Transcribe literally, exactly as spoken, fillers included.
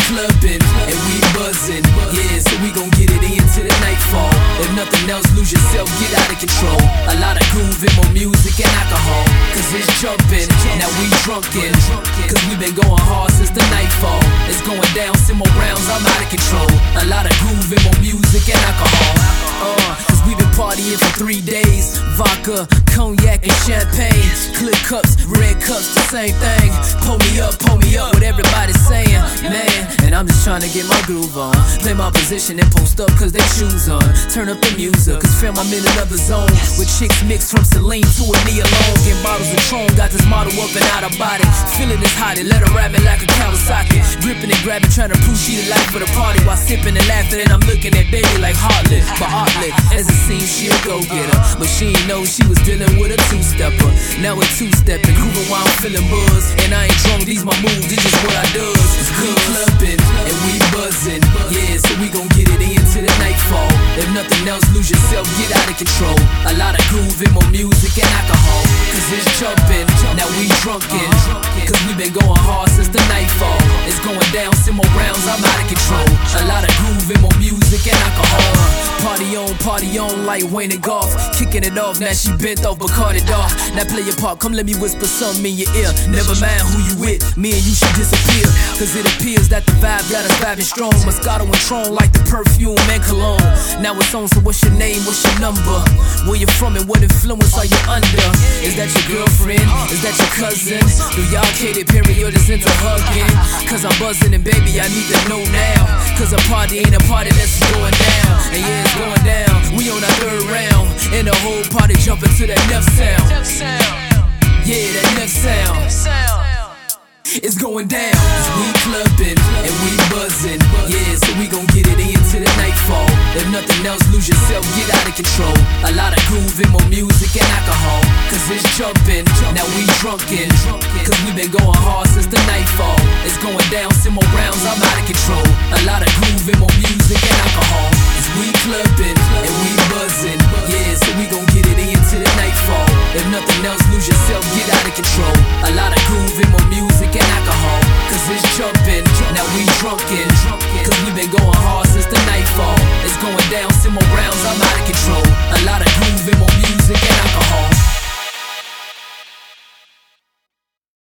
clubbing and we buzzing. Yeah, so we gon' get it into the nightfall. If nothing else, lose yourself, get out of control. A lot of grooving, more music and alcohol. Cause it's jumping, now we drunken. Cause we been going hard since the nightfall. It's going down, some more rounds, I'm out of control. A lot of grooving, more music and alcohol. Uh, cause we been partying for three days. Vodka, cognac and champagne. Clear cups, red cups, the same thing. Pull me up, pull me up, what everybody's saying. Man, and I'm just trying to get my groove on. Play my position and post up cause they shoes on. Turn up the music, cause fam I'm in another zone. With chicks mixed from Celine to a me alone. Getting bottles of Tron, got this model up and out of body. Feeling this hot, let her rap me like a Kawasaki. Gripping and grabbing, trying to prove she the life for the party. While sipping and laughing and I'm looking at baby like heartless. But heartless, as it seems she a go-getter. But she ain't know she was dealing with a two-stepper. Now we're two-stepping, grooving while I'm feeling buzz. And I ain't drunk, these my moves, this just what I does. It's good clubbing and we buzzing. Yeah, so we gon' get it into the nightfall. If nothing else, lose yourself, get out of control. A lot of grooving, more music and alcohol. Cause it's jumping, now we drunken. Cause we been going hard since the nightfall. It's going down, some more rounds, I'm out of control. A lot of grooving, more music and alcohol. Party on, party on like Wayne and Golf. Kicking it off, now she bent off but caught it off. Now play your part, come let me whisper something in your ear. Never mind who you with, me and you should disappear. Cause it appears that the vibe got us vibing strong. Moscato and Tron like the perfume and cologne. Now it's on, so what's your name, what's your number? Where you from and what influence are you under? Is that your girlfriend? Is that your cousin? Do y'all Katy Perry or just into hugging? Cause I'm buzzing and baby I need to know now. Cause a party ain't a party, that's going down. And yeah, it's going down, we on our third round. And the whole party jumping to that neff sound. Yeah, that neff sound. It's going down, cause we clubbing and we buzzing. Yeah, so we gon' get it into the nightfall. If nothing else, lose yourself, get out of control. A lot of grooving, more music and alcohol. Cause it's jumping, now we drunken. Cause we been going hard since the nightfall. It's going down, some more rounds, I'm out of control. A lot of grooving, more music and alcohol. Cause we clubbing and we buzzing. Yeah, so we gon' get it into the nightfall. If nothing else, lose yourself, get out of control. A lot of grooving, more music